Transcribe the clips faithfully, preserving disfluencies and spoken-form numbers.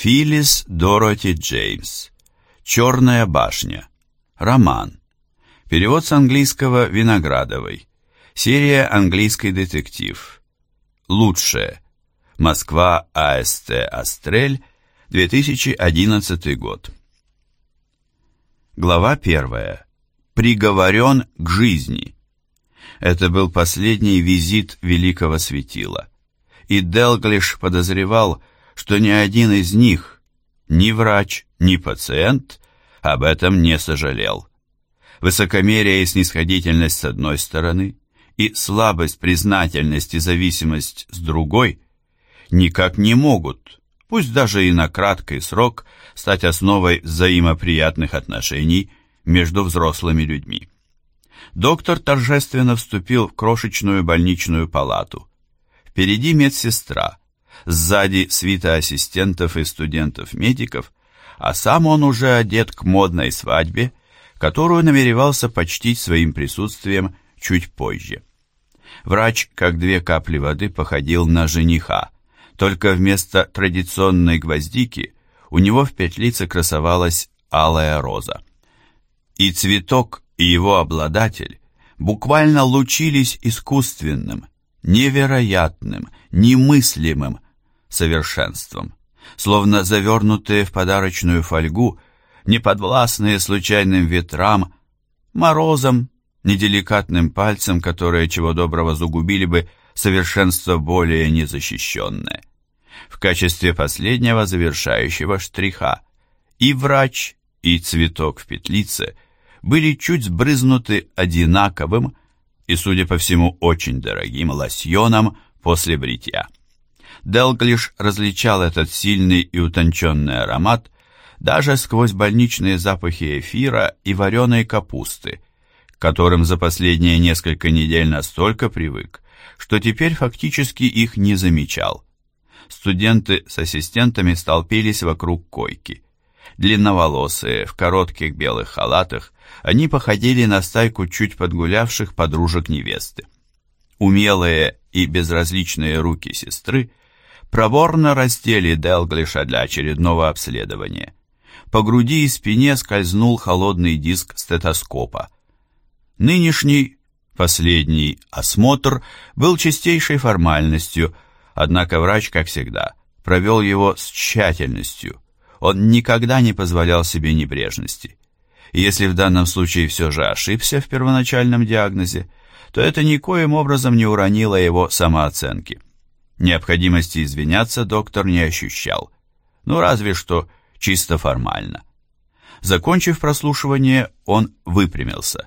Филлис Дороти Джеймс. «Черная башня». Роман. Перевод с английского Виноградовой. Серия «Английский детектив». Лучшее. Москва, АСТ «Астрель», две тысячи одиннадцатый год. Глава первая. Приговорен к жизни. Это был последний визит великого светила, и Делглиш подозревал, что ни один из них, ни врач, ни пациент, об этом не сожалел. Высокомерие и снисходительность с одной стороны, и слабость, признательность и зависимость с другой никак не могут, пусть даже и на краткий срок, стать основой взаимоприятных отношений между взрослыми людьми. Доктор торжественно вступил в крошечную больничную палату. Впереди медсестра, сзади свита ассистентов и студентов-медиков, а сам он уже одет к модной свадьбе, которую намеревался почтить своим присутствием чуть позже. Врач, как две капли воды, походил на жениха, только вместо традиционной гвоздики у него в петлице красовалась алая роза. И цветок, и его обладатель буквально лучились искусственным, невероятным, немыслимым совершенством, словно завернутые в подарочную фольгу, неподвластные случайным ветрам, морозом, неделикатным пальцем, которые чего доброго загубили бы совершенство более незащищенное. В качестве последнего завершающего штриха и врач, и цветок в петлице были чуть сбрызнуты одинаковым и, судя по всему, очень дорогим лосьоном после бритья. Делглиш различал этот сильный и утонченный аромат даже сквозь больничные запахи эфира и вареной капусты, к которым за последние несколько недель настолько привык, что теперь фактически их не замечал. Студенты с ассистентами столпились вокруг койки. Длинноволосые, в коротких белых халатах, они походили на стайку чуть подгулявших подружек невесты. Умелые и безразличные руки сестры проворно раздели Делглиша для очередного обследования. По груди и спине скользнул холодный диск стетоскопа. Нынешний, последний осмотр был чистейшей формальностью, однако врач, как всегда, провел его с тщательностью. Он никогда не позволял себе небрежности. И если в данном случае все же ошибся в первоначальном диагнозе, то это никоим образом не уронило его самооценки. Необходимости извиняться доктор не ощущал, ну разве что чисто формально. Закончив прослушивание, он выпрямился.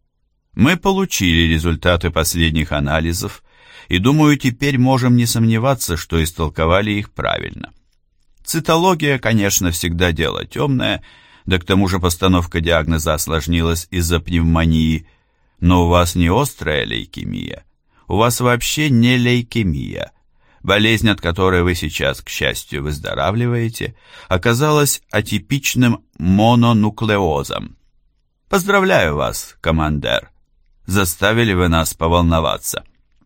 Мы получили результаты последних анализов, и, думаю, теперь можем не сомневаться, что истолковали их правильно. Цитология, конечно, всегда дело темное, да к тому же постановка диагноза осложнилась из-за пневмонии, но у вас не острая лейкемия, у вас вообще не лейкемия. Болезнь, от которой вы сейчас, к счастью, выздоравливаете, оказалась атипичным мононуклеозом. Поздравляю вас, командир. Заставили вы нас поволноваться.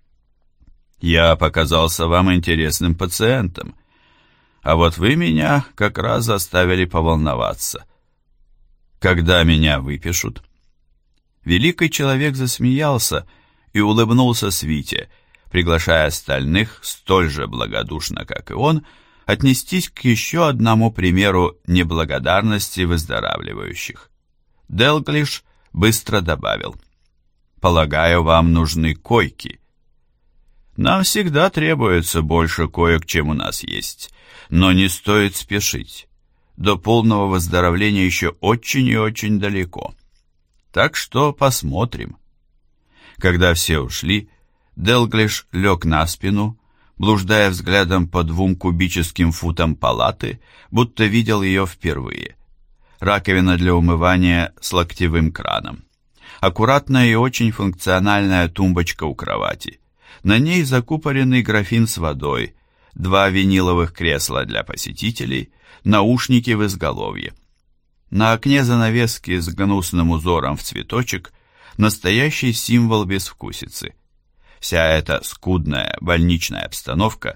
Я показался вам интересным пациентом, а вот вы меня как раз заставили поволноваться. Когда меня выпишут? Великий человек засмеялся и улыбнулся свите, приглашая остальных, столь же благодушно, как и он, отнестись к еще одному примеру неблагодарности выздоравливающих. Делглиш быстро добавил: «Полагаю, вам нужны койки». «Нам всегда требуется больше коек, чем у нас есть, но не стоит спешить. До полного выздоровления еще очень и очень далеко. Так что посмотрим». Когда все ушли, Делглиш лег на спину, блуждая взглядом по двум кубическим футам палаты, будто видел ее впервые. Раковина для умывания с локтевым краном. Аккуратная и очень функциональная тумбочка у кровати. На ней закупоренный графин с водой, два виниловых кресла для посетителей, наушники в изголовье. На окне занавески с гнусным узором в цветочек настоящий символ безвкусицы. Вся эта скудная больничная обстановка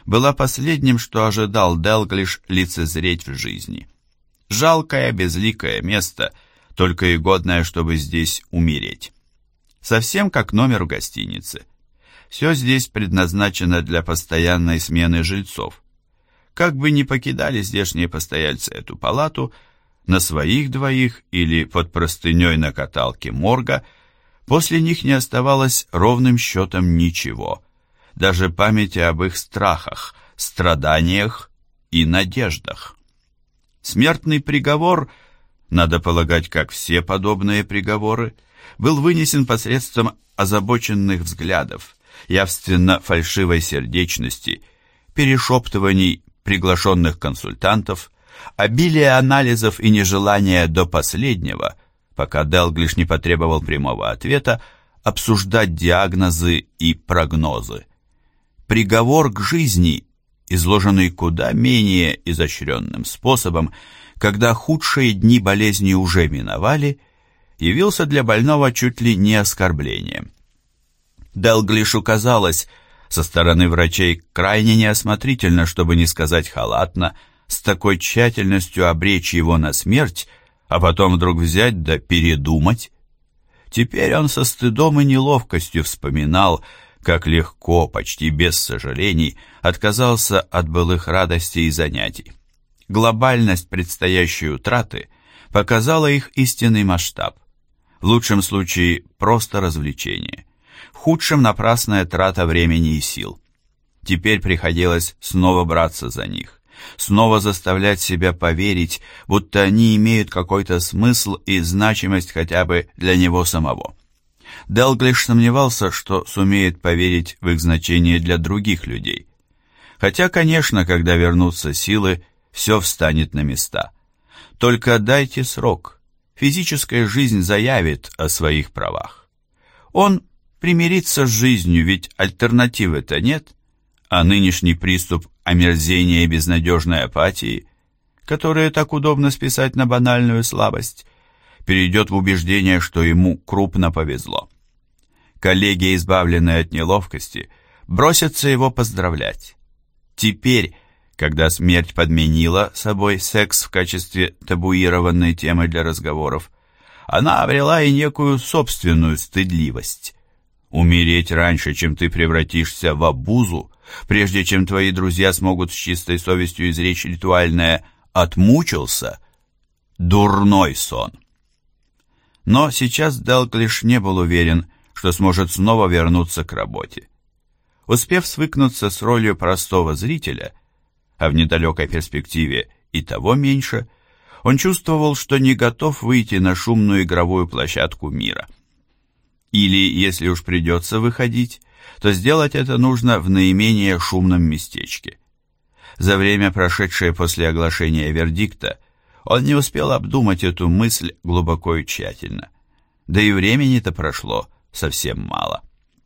была последним, что ожидал Делглиш лицезреть в жизни. Жалкое, безликое место, только и годное, чтобы здесь умереть. Совсем как номер в гостинице. Все здесь предназначено для постоянной смены жильцов. Как бы ни покидали здешние постояльцы эту палату, на своих двоих или под простыней на каталке морга, после них не оставалось ровным счетом ничего, даже памяти об их страхах, страданиях и надеждах. Смертный приговор, надо полагать, как все подобные приговоры, был вынесен посредством озабоченных взглядов, явственно фальшивой сердечности, перешептываний приглашенных консультантов, обилия анализов и нежелания до последнего, пока Делглиш не потребовал прямого ответа, обсуждать диагнозы и прогнозы. Приговор к жизни, изложенный куда менее изощренным способом, когда худшие дни болезни уже миновали, явился для больного чуть ли не оскорблением. Делглишу казалось, со стороны врачей крайне неосмотрительно, чтобы не сказать халатно, с такой тщательностью обречь его на смерть, а потом вдруг взять да передумать. Теперь он со стыдом и неловкостью вспоминал, как легко, почти без сожалений, отказался от былых радостей и занятий. Глобальность предстоящей утраты показала их истинный масштаб. В лучшем случае просто развлечение, в худшем напрасная трата времени и сил. Теперь приходилось снова браться за них, снова заставлять себя поверить, будто они имеют какой-то смысл и значимость хотя бы для него самого. Делглиш сомневался, что сумеет поверить в их значение для других людей. Хотя, конечно, когда вернутся силы, все встанет на места. Только дайте срок. Физическая жизнь заявит о своих правах. Он примирится с жизнью, ведь альтернативы-то нет, а нынешний приступ омерзения и безнадежной апатии, которые так удобно списать на банальную слабость, перейдет в убеждение, что ему крупно повезло. Коллеги, избавленные от неловкости, бросятся его поздравлять. Теперь, когда смерть подменила собой секс в качестве табуированной темы для разговоров, она обрела и некую собственную стыдливость. Умереть раньше, чем ты превратишься в обузу, прежде чем твои друзья смогут с чистой совестью изречь ритуальное «отмучился», дурной сон. Но сейчас Делглиш не был уверен, что сможет снова вернуться к работе. Успев свыкнуться с ролью простого зрителя, а в недалекой перспективе и того меньше, он чувствовал, что не готов выйти на шумную игровую площадку мира. Или, если уж придется выходить, то сделать это нужно в наименее шумном местечке. За время, прошедшее после оглашения вердикта, он не успел обдумать эту мысль глубоко и тщательно. Да и времени-то прошло совсем мало.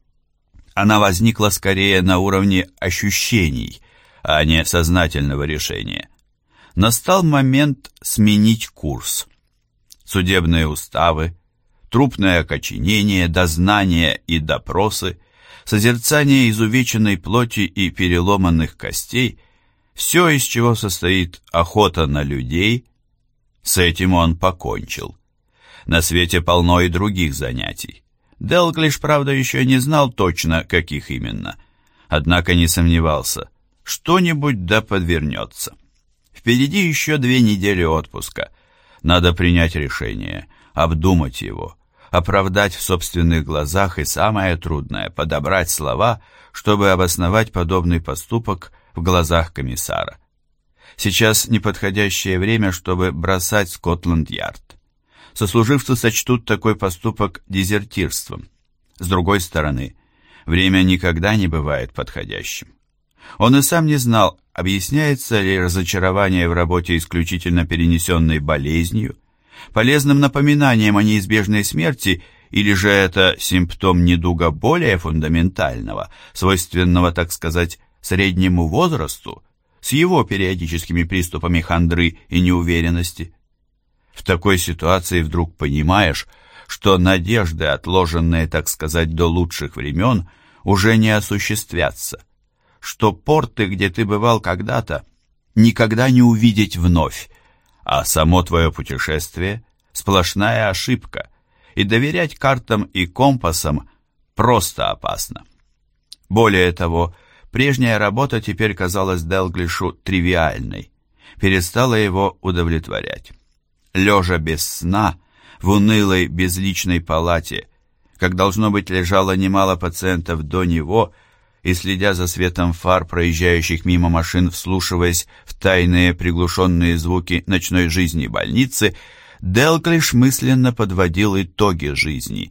Она возникла скорее на уровне ощущений, а не сознательного решения. Настал момент сменить курс. Судебные уставы, трупное окоченение, дознания и допросы, созерцание изувеченной плоти и переломанных костей, все, из чего состоит охота на людей, с этим он покончил. На свете полно и других занятий. Делглиш, правда, еще не знал точно, каких именно, однако не сомневался, что-нибудь да подвернется. Впереди еще две недели отпуска. Надо принять решение, обдумать его, оправдать в собственных глазах и, самое трудное, подобрать слова, чтобы обосновать подобный поступок в глазах комиссара. Сейчас неподходящее время, чтобы бросать Скотланд-Ярд. Сослуживцы сочтут такой поступок дезертирством. С другой стороны, время никогда не бывает подходящим. Он и сам не знал, объясняется ли разочарование в работе исключительно перенесенной болезнью, полезным напоминанием о неизбежной смерти, или же это симптом недуга более фундаментального, свойственного, так сказать, среднему возрасту, с его периодическими приступами хандры и неуверенности. В такой ситуации вдруг понимаешь, что надежды, отложенные, так сказать, до лучших времен, уже не осуществятся, что порты, где ты бывал когда-то, никогда не увидеть вновь, а само твое путешествие — сплошная ошибка, и доверять картам и компасам просто опасно. Более того, прежняя работа теперь казалась Делглишу тривиальной, перестала его удовлетворять. Лежа без сна, в унылой безличной палате, как должно быть лежало немало пациентов до него, и следя за светом фар, проезжающих мимо машин, вслушиваясь в тайные приглушенные звуки ночной жизни больницы, Делглиш мысленно подводил итоги жизни.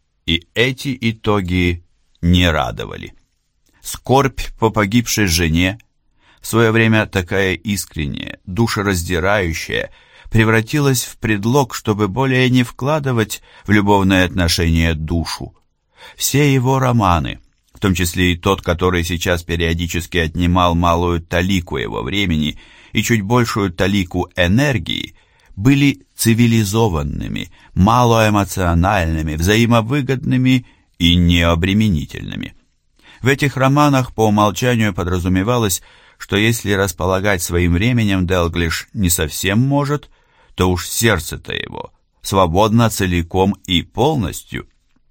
И эти итоги не радовали. Скорбь по погибшей жене, в свое время такая искренняя, душераздирающая, превратилась в предлог, чтобы более не вкладывать в любовные отношения душу. Все его романы, в том числе и тот, который сейчас периодически отнимал малую талику его времени и чуть большую талику энергии, были цивилизованными, малоэмоциональными, взаимовыгодными и необременительными. В этих романах по умолчанию подразумевалось, что если располагать своим временем Делглиш не совсем может, то уж сердце-то его свободно целиком и полностью.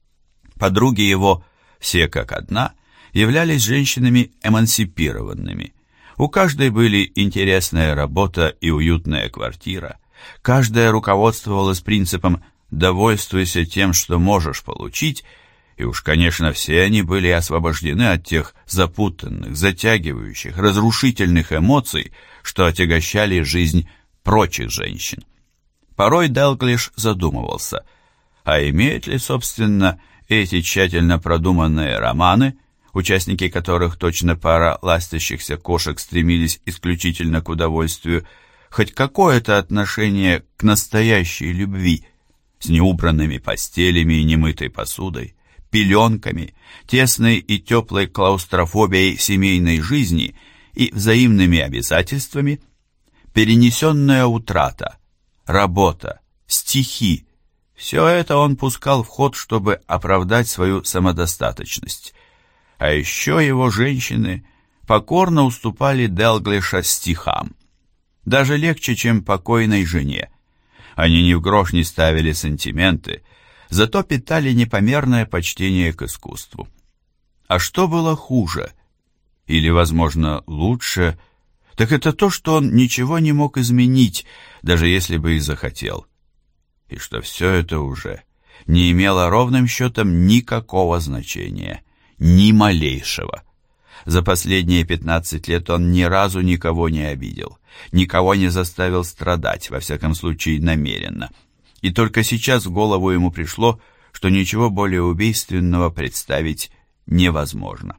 Подруги его, все как одна, являлись женщинами эмансипированными. У каждой были интересная работа и уютная квартира. Каждая руководствовалась принципом «довольствуйся тем, что можешь получить», и уж, конечно, все они были освобождены от тех запутанных, затягивающих, разрушительных эмоций, что отягощали жизнь прочих женщин. Порой Делглиш задумывался, а имеют ли, собственно, эти тщательно продуманные романы, участники которых точно пара ластящихся кошек стремились исключительно к удовольствию, хоть какое-то отношение к настоящей любви, с неубранными постелями и немытой посудой, пеленками, тесной и теплой клаустрофобией семейной жизни и взаимными обязательствами, перенесенная утрата, работа, стихи — все это он пускал в ход, чтобы оправдать свою самодостаточность. А еще его женщины покорно уступали Делглиша стихам. Даже легче, чем покойной жене. Они ни в грош не ставили сантименты, зато питали непомерное почтение к искусству. А что было хуже, или, возможно, лучше, так это то, что он ничего не мог изменить, даже если бы и захотел. И что все это уже не имело ровным счетом никакого значения, ни малейшего. За последние пятнадцать лет он ни разу никого не обидел, никого не заставил страдать, во всяком случае намеренно. И только сейчас в голову ему пришло, что ничего более убийственного представить невозможно.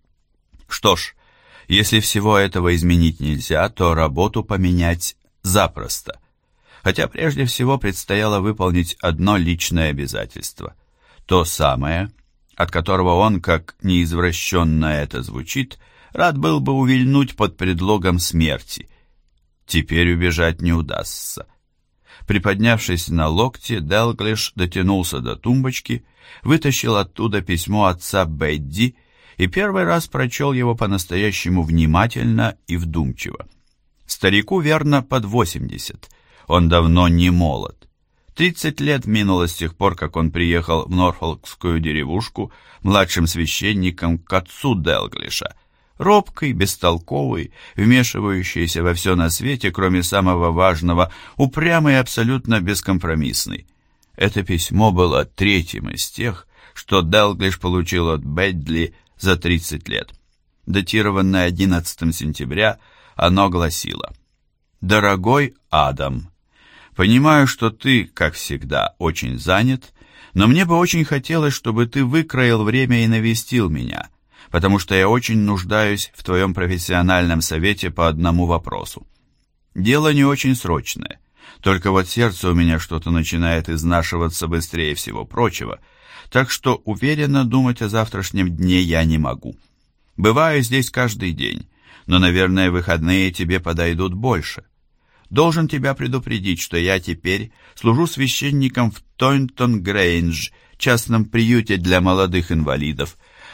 Что ж, если всего этого изменить нельзя, то работу поменять запросто. Хотя прежде всего предстояло выполнить одно личное обязательство. То самое, от которого он, как неизвращенно это звучит, рад был бы увильнуть под предлогом смерти. Теперь убежать не удастся. Приподнявшись на локте, Делглиш дотянулся до тумбочки, вытащил оттуда письмо отца Бэдди и первый раз прочел его по-настоящему внимательно и вдумчиво. Старику верно под восемьдесят, он давно не молод. Тридцать лет минуло с тех пор, как он приехал в Норфолкскую деревушку младшим священником к отцу Делглиша, робкий, бестолковый, вмешивающийся во все на свете, кроме самого важного, упрямый и абсолютно бескомпромиссный. Это письмо было третьим из тех, что Делглиш получил от Бэдли за тридцать лет. Датированное одиннадцатого сентября, оно гласило: «Дорогой Адам, понимаю, что ты, как всегда, очень занят, но мне бы очень хотелось, чтобы ты выкроил время и навестил меня, потому что я очень нуждаюсь в твоем профессиональном совете по одному вопросу. Дело не очень срочное, только вот сердце у меня что-то начинает изнашиваться быстрее всего прочего, так что уверенно думать о завтрашнем дне я не могу. Бываю здесь каждый день, но, наверное, выходные тебе подойдут больше. Должен тебя предупредить, что я теперь служу священником в Тойнтон-Грейндж, частном приюте для молодых инвалидов,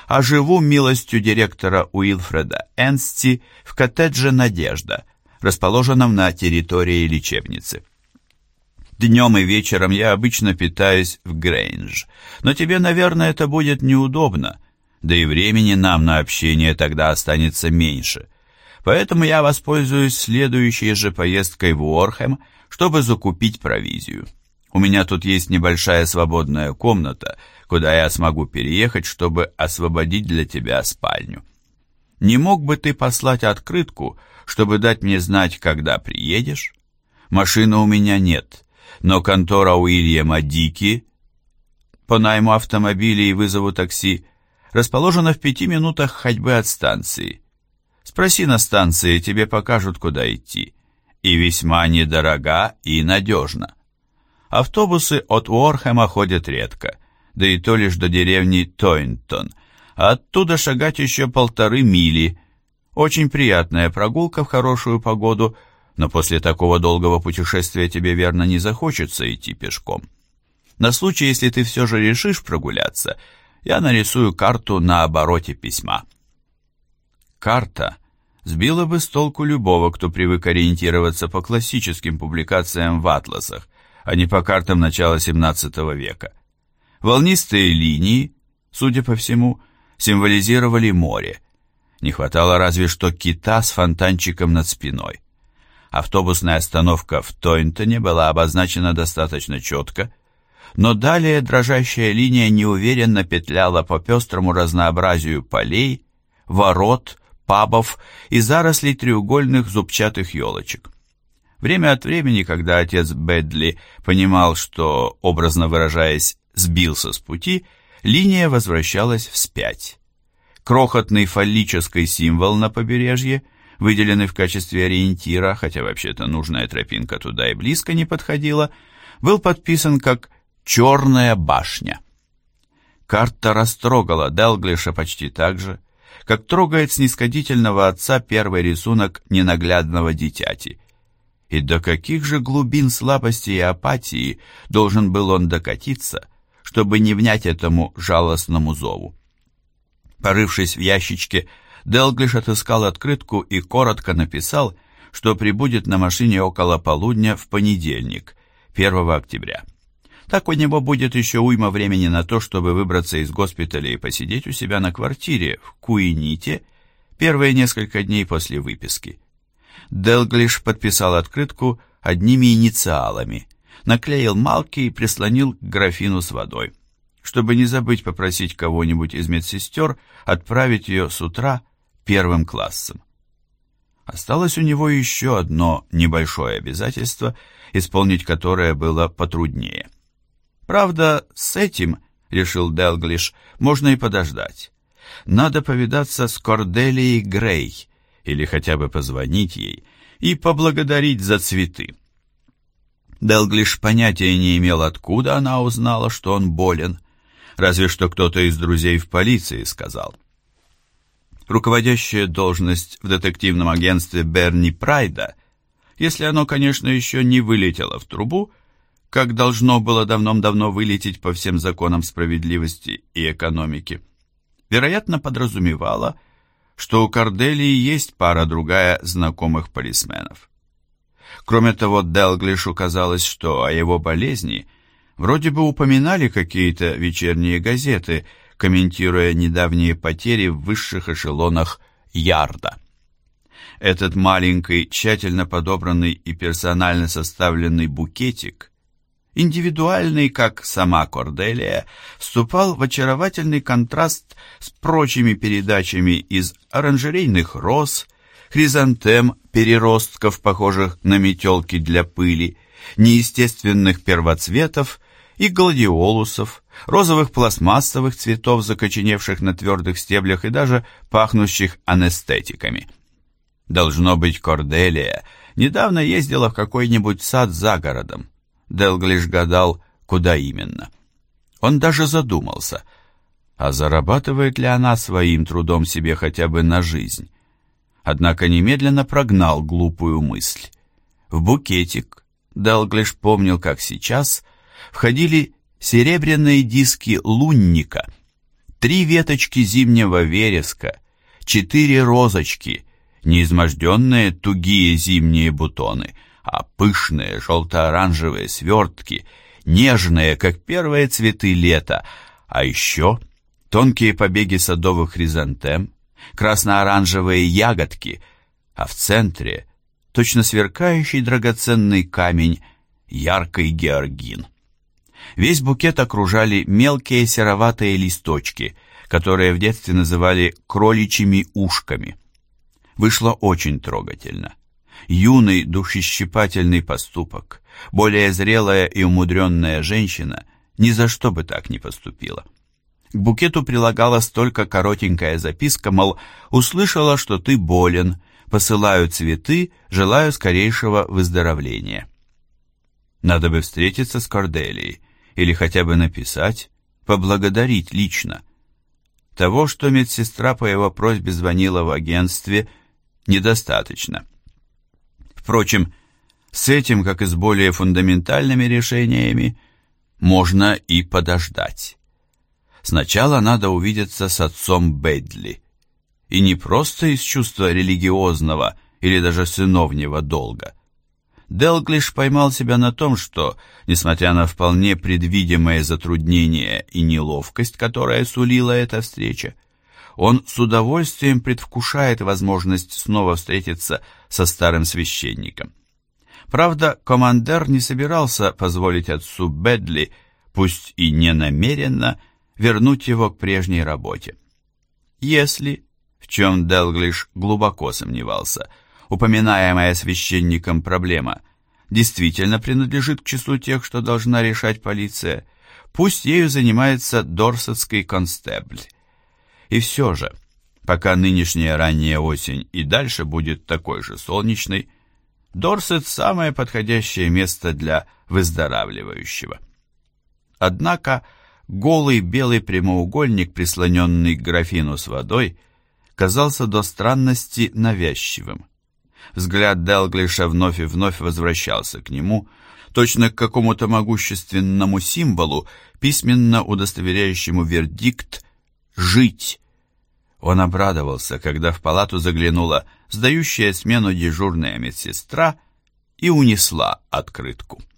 а живу милостью директора Уилфреда Энсти в коттедже «Надежда», расположенном на территории лечебницы. Днем и вечером я обычно питаюсь в Грейндж, но тебе, наверное, это будет неудобно, да и времени нам на общение тогда останется меньше. Поэтому я воспользуюсь следующей же поездкой в Уорхэм, чтобы закупить провизию. У меня тут есть небольшая свободная комната, куда я смогу переехать, чтобы освободить для тебя спальню. Не мог бы ты послать открытку, чтобы дать мне знать, когда приедешь? Машины у меня нет, но контора Уильяма Дики по найму автомобилей и вызову такси расположена в пяти минутах ходьбы от станции. Спроси на станции, тебе покажут, куда идти. И весьма недорого и надежно. Автобусы от Уорхэма ходят редко, да и то лишь до деревни Тойнтон, а оттуда шагать еще полторы мили. Очень приятная прогулка в хорошую погоду, но после такого долгого путешествия тебе, верно, не захочется идти пешком. На случай, если ты все же решишь прогуляться, я нарисую карту на обороте письма. Карта сбила бы с толку любого, кто привык ориентироваться по классическим публикациям в атласах, а не по картам начала семнадцатого века. Волнистые линии, судя по всему, символизировали море. Не хватало разве что кита с фонтанчиком над спиной. Автобусная остановка в Тойнтоне была обозначена достаточно четко, но далее дрожащая линия неуверенно петляла по пестрому разнообразию полей, ворот, пабов и зарослей треугольных зубчатых елочек. Время от времени, когда отец Бэдли понимал, что, образно выражаясь, сбился с пути, линия возвращалась вспять. Крохотный фаллический символ на побережье, выделенный в качестве ориентира, хотя вообще-то нужная тропинка туда и близко не подходила, был подписан как «Черная башня». Карта растрогала Дэлглиша почти так же, как трогает снисходительного отца первый рисунок ненаглядного дитяти. И до каких же глубин слабости и апатии должен был он докатиться, чтобы не внять этому жалостному зову. Порывшись в ящичке, Дэлглиш отыскал открытку и коротко написал, что прибудет на машине около полудня в понедельник, первого октября. Так у него будет еще уйма времени на то, чтобы выбраться из госпиталя и посидеть у себя на квартире в Куините первые несколько дней после выписки. Дэлглиш подписал открытку одними инициалами, наклеил марки и прислонил к графину с водой, чтобы не забыть попросить кого-нибудь из медсестер отправить ее с утра первым классом. Осталось у него еще одно небольшое обязательство, исполнить которое было потруднее. Правда, с этим, решил Дэлглиш, можно и подождать. Надо повидаться с Корделией Грей, или хотя бы позвонить ей и поблагодарить за цветы. Дэлглиш понятия не имел, откуда она узнала, что он болен, разве что кто-то из друзей в полиции сказал. Руководящая должность в детективном агентстве Берни Прайда, если оно, конечно, еще не вылетело в трубу, как должно было давным-давно вылететь по всем законам справедливости и экономики, вероятно, подразумевала, что у Корделии есть пара-другая знакомых полисменов. Кроме того, Дэлглишу казалось, что о его болезни вроде бы упоминали какие-то вечерние газеты, комментируя недавние потери в высших эшелонах Ярда. Этот маленький, тщательно подобранный и персонально составленный букетик, индивидуальный, как сама Корделия, вступал в очаровательный контраст с прочими передачами из оранжерейных роз, хризантем, переростков, похожих на метелки для пыли, неестественных первоцветов и гладиолусов, розовых пластмассовых цветов, закоченевших на твердых стеблях и даже пахнущих анестетиками. Должно быть, Корделия недавно ездила в какой-нибудь сад за городом. Дэлглиш гадал, куда именно. Он даже задумался, а зарабатывает ли она своим трудом себе хотя бы на жизнь? Однако немедленно прогнал глупую мысль. В букетик, Дэлглиш помнил, как сейчас, входили серебряные диски лунника, три веточки зимнего вереска, четыре розочки, неизможденные тугие зимние бутоны, а пышные желто-оранжевые свертки, нежные, как первые цветы лета, а еще тонкие побеги садовых хризантем, красно-оранжевые ягодки, а в центре точно сверкающий драгоценный камень, яркий георгин. Весь букет окружали мелкие сероватые листочки, которые в детстве называли кроличьими ушками. Вышло очень трогательно. Юный, душещипательный поступок, более зрелая и умудренная женщина ни за что бы так не поступила. К букету прилагалась только коротенькая записка, мол, услышала, что ты болен, посылаю цветы, желаю скорейшего выздоровления. Надо бы встретиться с Корделией, или хотя бы написать, поблагодарить лично. Того, что медсестра по его просьбе звонила в агентстве, недостаточно. Впрочем, с этим, как и с более фундаментальными решениями, можно и подождать. Сначала надо увидеться с отцом Бэдли. И не просто из чувства религиозного или даже сыновнего долга. Делглиш поймал себя на том, что, несмотря на вполне предвидимые затруднения и неловкость, которая сулила эта встреча, он с удовольствием предвкушает возможность снова встретиться со старым священником. Правда, командир не собирался позволить отцу Бэдли, пусть и не намеренно, вернуть его к прежней работе. Если, в чем Делглиш глубоко сомневался, упоминаемая священником проблема действительно принадлежит к числу тех, что должна решать полиция, пусть ею занимается Дорсетский констебль. И все же, пока нынешняя ранняя осень и дальше будет такой же солнечной, Дорсет – самое подходящее место для выздоравливающего. Однако голый белый прямоугольник, прислоненный к графину с водой, казался до странности навязчивым. Взгляд Делглиша вновь и вновь возвращался к нему, точно к какому-то могущественному символу, письменно удостоверяющему вердикт «жить». Он обрадовался, когда в палату заглянула сдающая смену дежурная медсестра и унесла открытку.